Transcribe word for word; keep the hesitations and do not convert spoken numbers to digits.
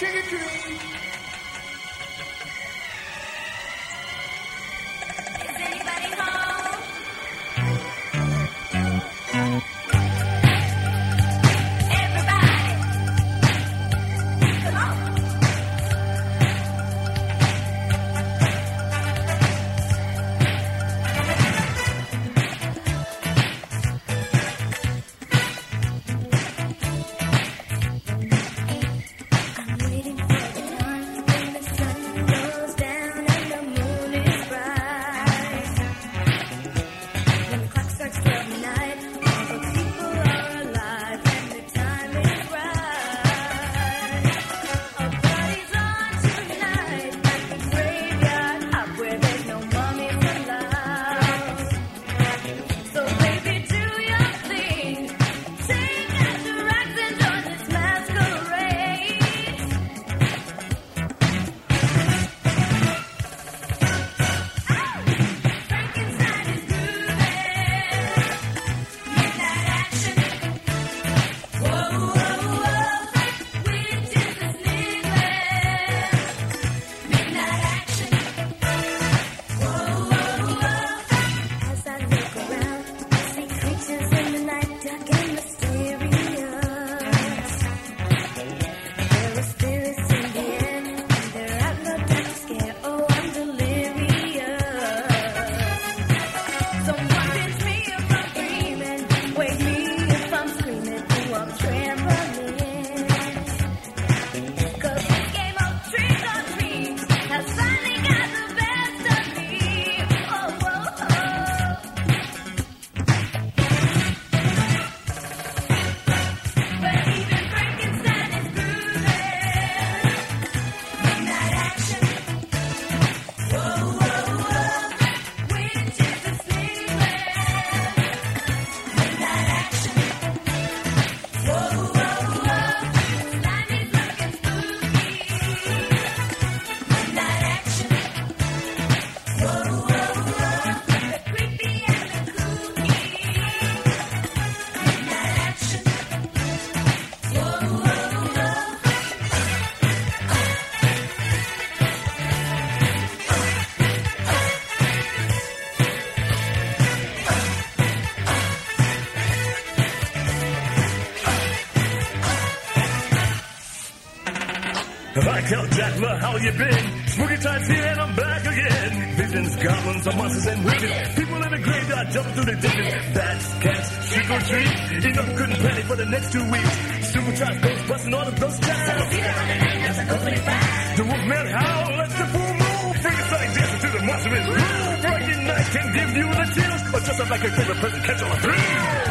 Trick or treat. I tell Dracula how you been. Spooky times here and I'm back again. Visions, goblins, and monsters and witches. People in the graveyard jumping through the ditches. Bats, cats, trick or treat. Enough couldn't panic for the next two weeks. Supercharged ghosts busting all of those child. The wolfman howl, let the fool move. Frankenstein dancing to the monster is blue. Friday night can give you the chills. Or just up like a favorite present, catch all a thrill.